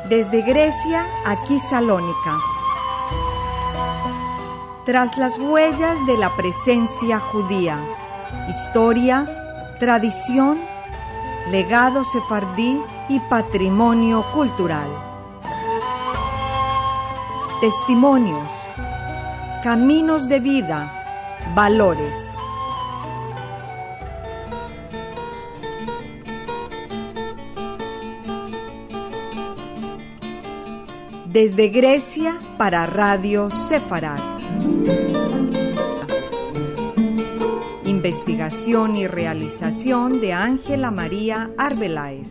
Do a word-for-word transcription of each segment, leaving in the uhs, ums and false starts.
Desde Grecia, aquí Salónica. Tras las huellas de la presencia judía, historia, tradición, legado sefardí y patrimonio cultural. Testimonios, caminos de vida, valores. Desde Grecia para Radio Sefarad. Investigación y realización de Ángela María Arbeláez.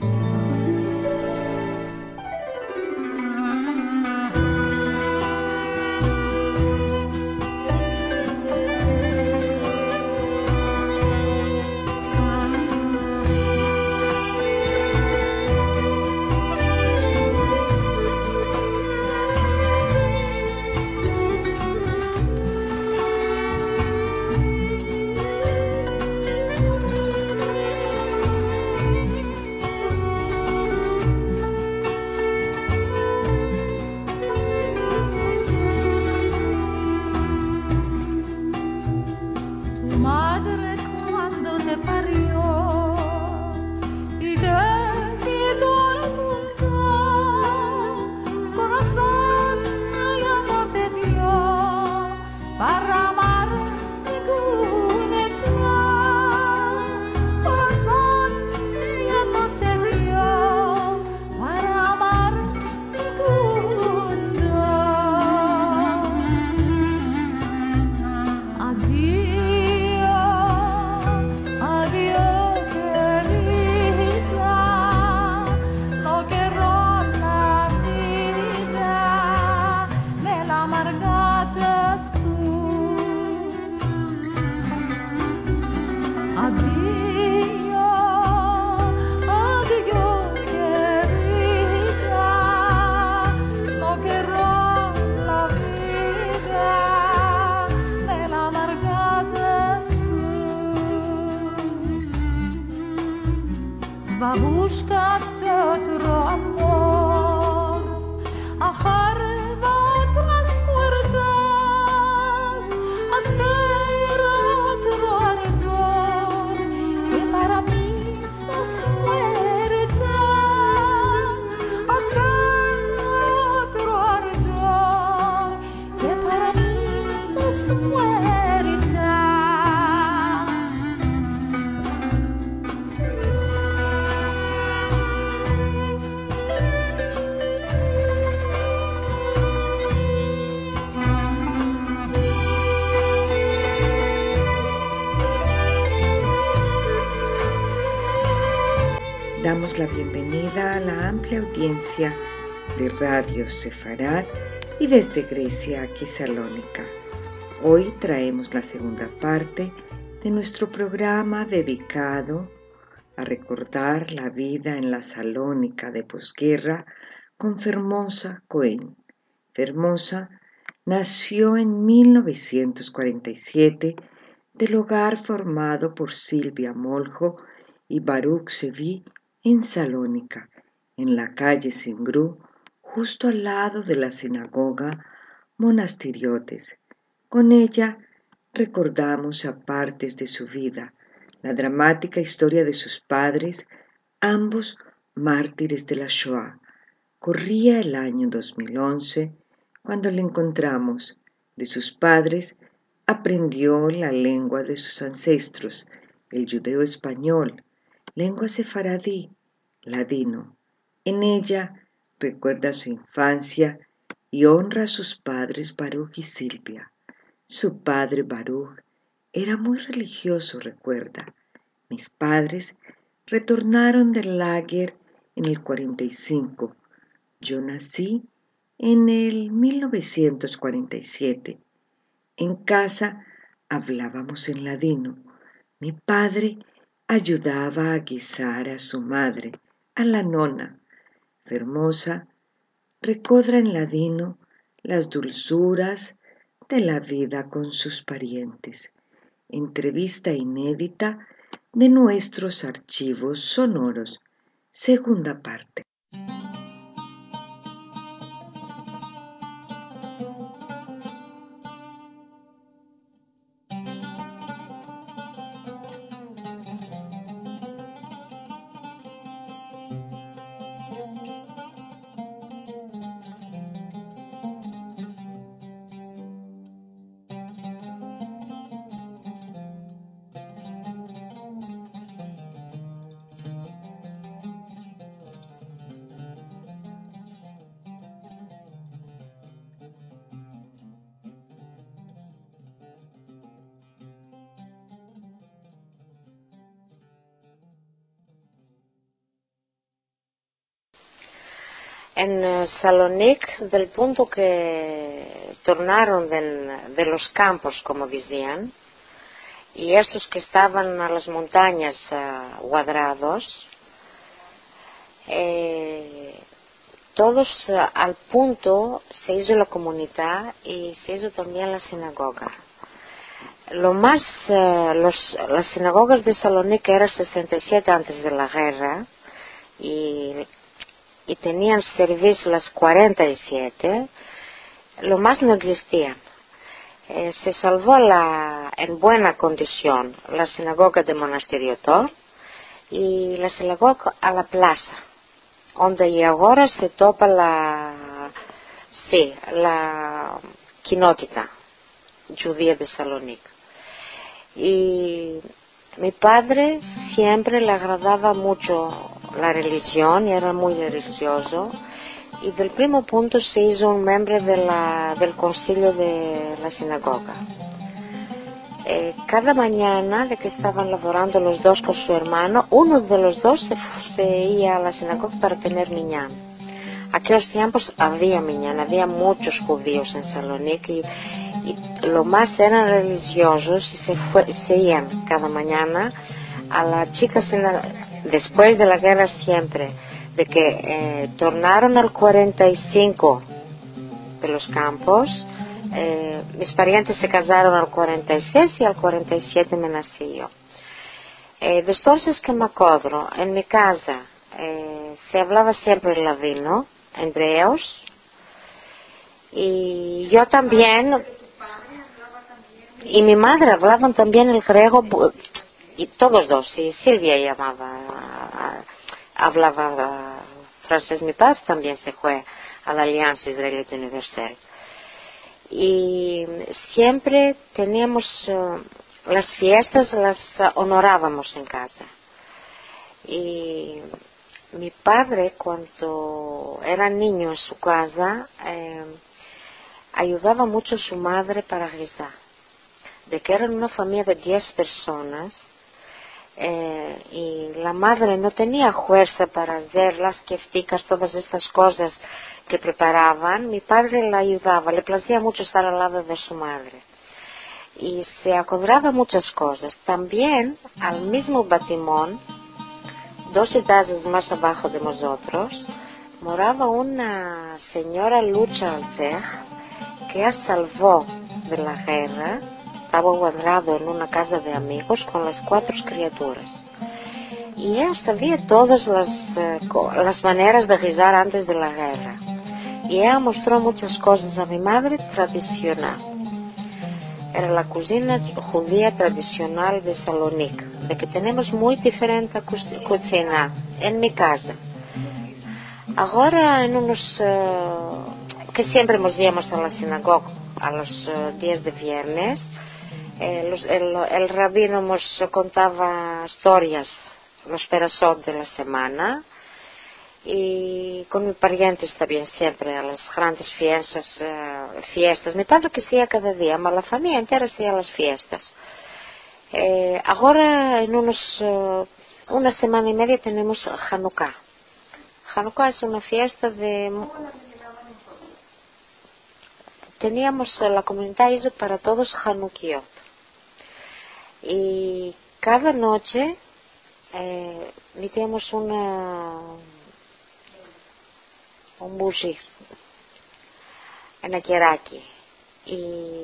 Damos la bienvenida a la amplia audiencia de Radio Sefarad y desde Grecia, aquí Salónica. Hoy traemos la segunda parte de nuestro programa dedicado a recordar la vida en la Salónica de posguerra con Fermosa Cohen. Fermosa nació en mil novecientos cuarenta y siete del hogar formado por Silvia Moljo y Baruch Sevi en Salónica, en la calle Singrú, justo al lado de la sinagoga Monastiriotes. Con ella recordamos a partes de su vida, la dramática historia de sus padres, ambos mártires de la Shoah. Corría el año dos mil once cuando le encontramos. De sus padres aprendió la lengua de sus ancestros, el judeo español, lengua sefaradí, ladino. En ella recuerda su infancia y honra a sus padres Baruch y Silvia. Su padre Baruch era muy religioso, recuerda. Mis padres retornaron del lager en el cuarenta y cinco. Yo nací en el mil novecientos cuarenta y siete. En casa hablábamos en ladino. Mi padre ayudaba a guisar a su madre, a la nona. Fermosa recodra en ladino las dulzuras de la vida con sus parientes. Entrevista inédita de nuestros archivos sonoros. Segunda parte. En Salonique, del punto que tornaron de, de los campos, como decían, y estos que estaban a las montañas uh, cuadrados, eh, todos uh, al punto se hizo la comunidad y se hizo también la sinagoga. Lo más, uh, los, las sinagogas de Salonique eran sesenta y siete antes de la guerra y, y tenían servicio las cuarenta y siete, lo más no existían. Eh, se salvó la, en buena condición la sinagoga de Monasterio Tor y la sinagoga a la plaza, donde ahora se topa la, sí, la quinótica judía de Salonique. Y mi padre siempre le agradaba mucho la religión y era muy religioso. Y del primer punto se hizo un miembro de la, del concilio de la sinagoga. Eh, cada mañana de que estaban laborando los dos con su hermano, uno de los dos se, se iba a la sinagoga para tener minyan. Aquellos tiempos había minyan, había muchos judíos en Salonique y, y lo más eran religiosos y se, fue, se iban cada mañana a la chica sinagoga, después de la guerra siempre. De que eh, tornaron al cuarenta y cinco de los campos, eh, mis parientes se casaron al cuarenta y seis y al cuarenta y siete me nací yo. Eh, de entonces que me acuerdo, en mi casa eh, se hablaba siempre el ladino, entre ellos, y yo también, y mi madre hablaban también el griego, y todos dos, y Silvia llamaba, hablaba francés. Mi padre también se fue a la Alianza Israelita Universal. Y siempre teníamos uh, las fiestas, las uh, honorábamos en casa. Y mi padre, cuando era niño en su casa, eh, ayudaba mucho a su madre para guisar. De que eran una familia de diez personas. Eh, y la madre no tenía fuerza para hacer las keftikas, todas estas cosas que preparaban. Mi padre la ayudaba, le placía mucho estar al lado de su madre y se acordaba muchas cosas. También al mismo batimón, dos edades más abajo de nosotros, moraba una señora Lucha Alceg que salvó de la guerra. Estaba guardado en una casa de amigos con las cuatro criaturas. Y ella sabía todas las, eh, las maneras de guisar antes de la guerra. Y ella mostró muchas cosas a mi madre tradicional. Era la cocina judía tradicional de Salonique, de que tenemos muy diferente cocina en mi casa. Ahora en unos... Uh, que siempre nos íbamos a la sinagoga a los uh, días de viernes. Eh, los, el, el rabino nos contaba historias, los perasot de la semana, y con mis parientes también siempre a las grandes fiestas, uh, fiestas. Mi padre que hacía cada día, pero la familia entera hacía las fiestas. Eh, ahora en unos, uh, una semana y media tenemos Hanukkah. Hanukkah es una fiesta de... Teníamos la comunidad hizo para todos Hanukkot. Y cada noche eh, metíamos una un bougie en la Keraki y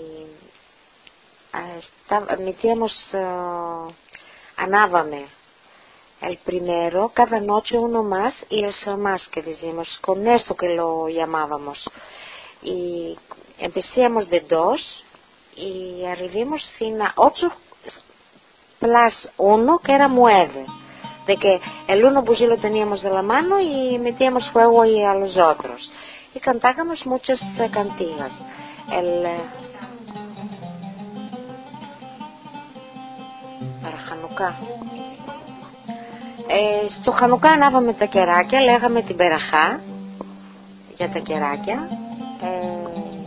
eh, estaba, metíamos uh, anábame el primero, cada noche uno más y el más que decimos, con esto que lo llamábamos, y empecemos de dos y arribamos fin a ocho plus uno que era nueve, de que el uno pues lo teníamos de la mano y metíamos fuego y a los otros y cantábamos muchas uh, cantigas. El uh, para Hanukkah ε, στο Χανουκά ανάβαμε τα κεράκια, λέγαμε την περαχά για τα κεράκια ε,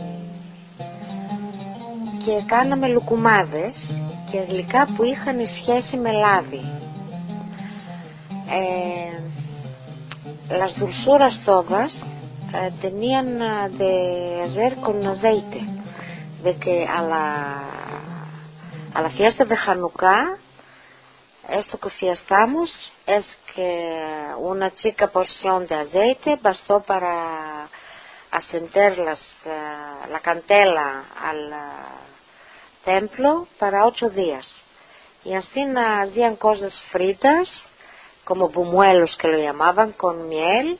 και κάναμε λουκουμάδες και γλυκά που είχαν σχέση με λάδι. Ε, las dulzuras todas eh, tenían uh, de hacer con aceite, de que a la, a la fiesta de Hanukkah, esto que fiestamos es que una chica porción de aceite bastó para ascender las, uh, la candela al uh, templo para ocho días. Y así hacían cosas fritas, como buñuelos que lo llamaban, con miel.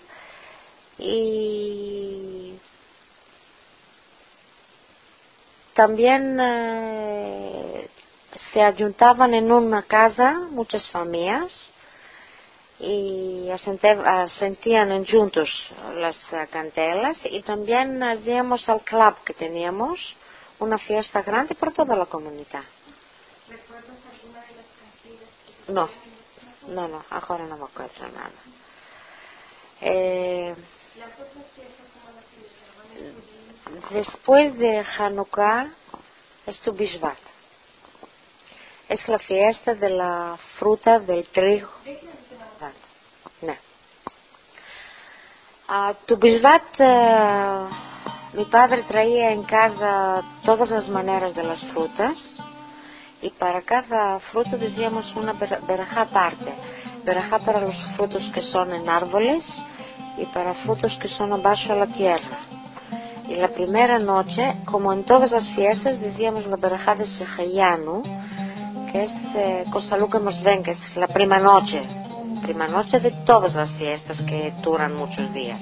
Y también eh, se ayuntaban en una casa muchas familias y asentían juntos las uh, candelas, y también hacíamos al club que teníamos una fiesta grande por toda la comunidad. ¿Recuerdas alguna de las cantigas que No, no, no, ahora no me acuerdo nada. Eh, las otras fiestas como las que llamaban el después de Hanukkah es Tu Bishvat. Es la fiesta de la fruta del trigo. No. Uh, Tu Bishvat, uh, mi padre traía en casa todas las maneras de las frutas, y para cada fruto decíamos una verajá aparte. Verajá para los frutos que son en árboles y para frutos que son abajo de la tierra. Y la primera noche, como en todas las fiestas, decíamos la verajá de Shehayanu, que es eh, Kosaluka Mosven, que es la prima noche, prima noche de todas las fiestas que duran muchos días.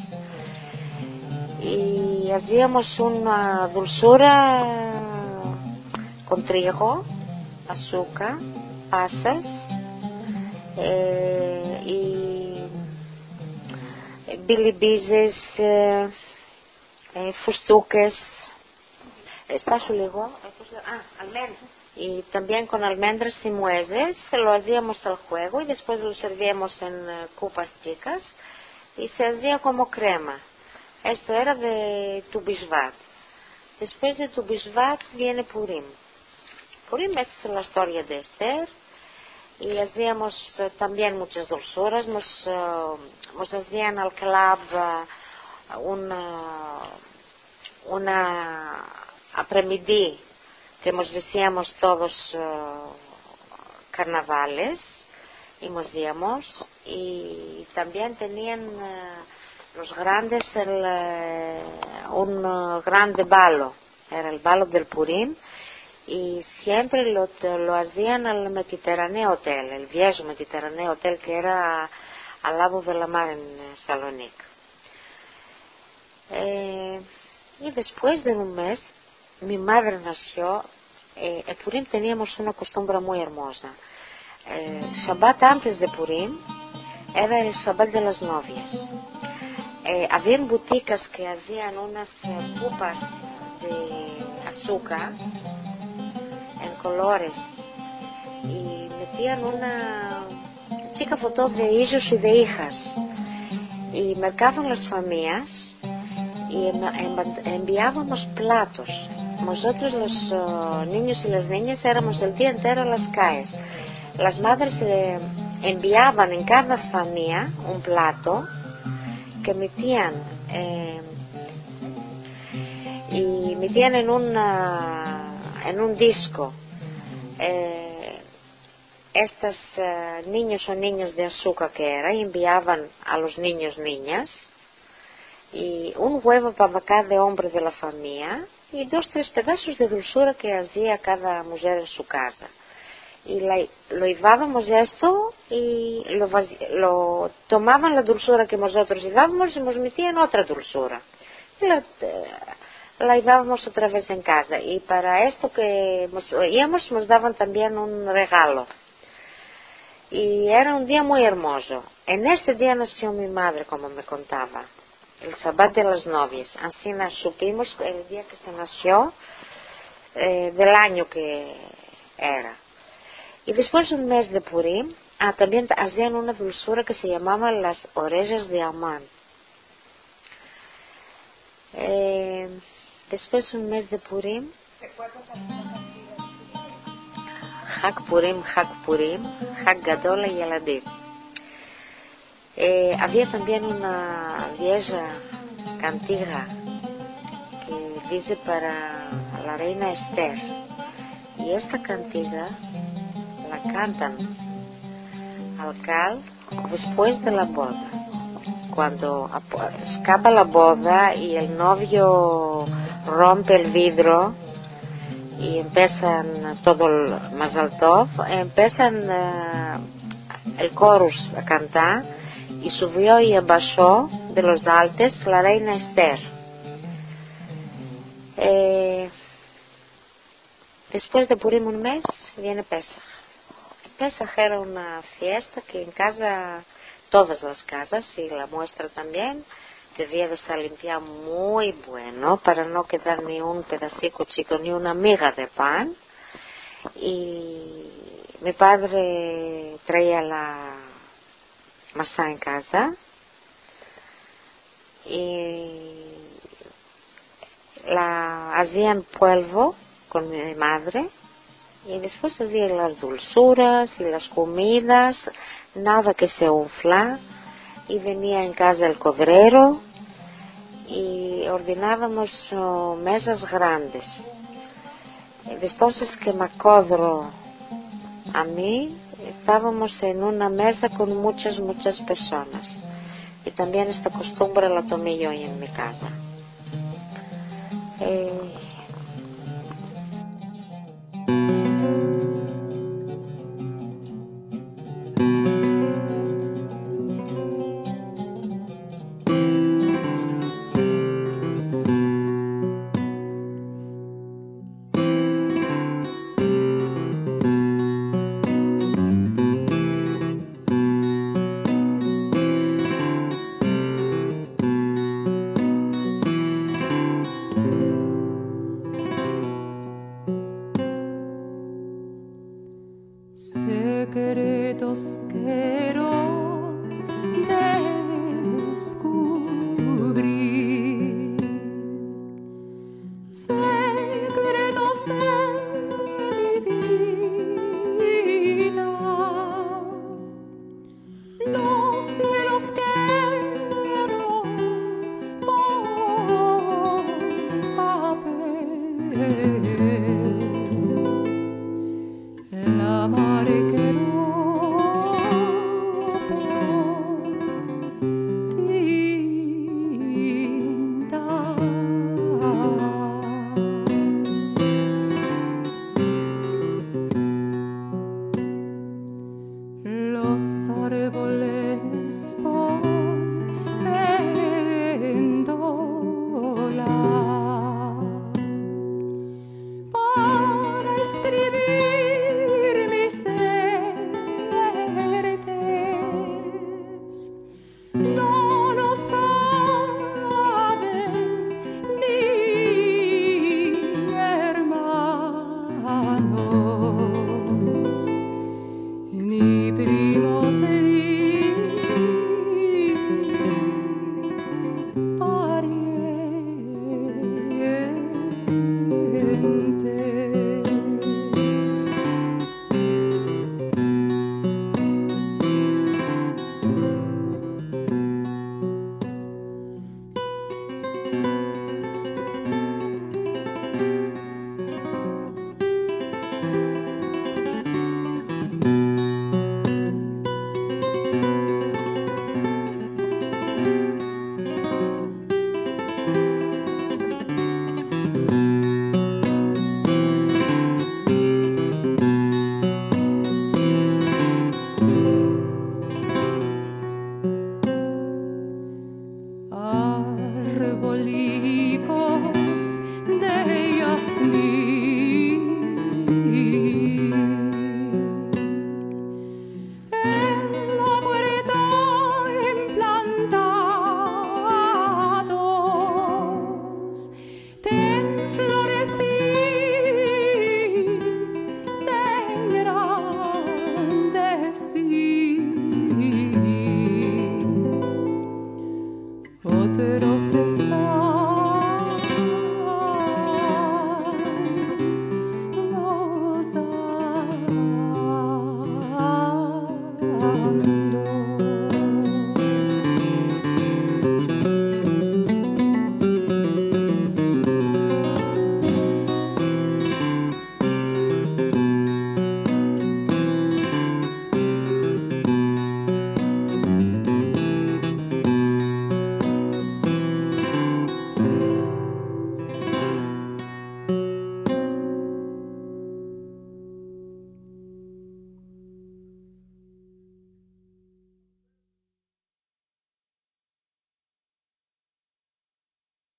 Y hacíamos una dulzura con trigo, azúcar, pasas eh, y bilibises, eh, eh, fustuques, espacio ligo, ah, almendras. Y también con almendras y nueces lo hacíamos al juego, y después lo servíamos en uh, copas chicas y se hacía como crema. Esto era de Tu Bishvat. Después de Tu Bishvat viene Purim. Purim es la historia de Esther, y hacíamos uh, también muchas dulzuras. Nos, uh, nos hacían al club uh, una, una apremidí, que nos vestíamos todos uh, carnavales y nos íbamos, y también tenían uh, los grandes el, uh, un uh, grande balo, era el balo del Purim, y siempre lo, lo hacían al Mediterráneo Hotel, el viejo Mediterráneo Hotel que era al lado de la mar en Salónica. Eh, y después de un mes mi madre nació. Eh, en Purim teníamos una costumbre muy hermosa. Eh, Shabbat antes de Purim era el Shabbat de las novias. Eh, habían boutiques que hacían unas eh, copas de azúcar en colores, y metían una chica foto de hijos y de hijas, y marcaban las familias y enviábamos platos. Nosotros los uh, niños y las niñas éramos el día entero en las calles. Las madres eh, enviaban en cada familia un plato que metían eh, y metían en una, en un disco eh, estos uh, niños o niños de azúcar que era, y enviaban a los niños niñas, y un huevo para cada hombre de la familia, y dos tres pedazos de dulzura que hacía cada mujer en su casa. Y la, lo llevábamos esto, y lo, lo tomaban la dulzura que nosotros llevábamos y nos metían otra dulzura, y la, la llevábamos otra vez en casa. Y para esto que nos oíamos nos daban también un regalo, y era un día muy hermoso. En este día nació mi madre, como me contaba, el Shabbat de las novias. Así nos supimos el día que se nació, eh, del año que era. Y después un mes de Purim, ah, también hacían una dulzura que se llamaba las orejas de Amán. Eh, después un mes de Purim, Hag Purim, Hag Purim, Hag Gadol Yeladim. Eh, había también una vieja cantiga que dice para la reina Esther. Y esta cantiga la cantan al cal después de la boda. Cuando acaba la boda y el novio rompe el vidrio y empiezan todo el Mazal Tov, empiezan uh, el chorus a cantar, y subió y bajó de los altos la reina Esther. Eh, después de Purim un mes viene Pesach. Pesach era una fiesta que en casa, todas las casas, y la muestra también, debía de ser limpiada muy bueno para no quedar ni un pedacito chico ni una miga de pan. Y mi padre traía la masa en casa y la hacían polvo con mi madre, y después hacían las dulzuras y las comidas, nada que se infla, y venía en casa el codrero y ordenábamos uh, mesas grandes. Entonces que me acuerdo a mí, estábamos en una mesa con muchas, muchas personas, y también esta costumbre la tomé yo en mi casa. Eh, Secretos que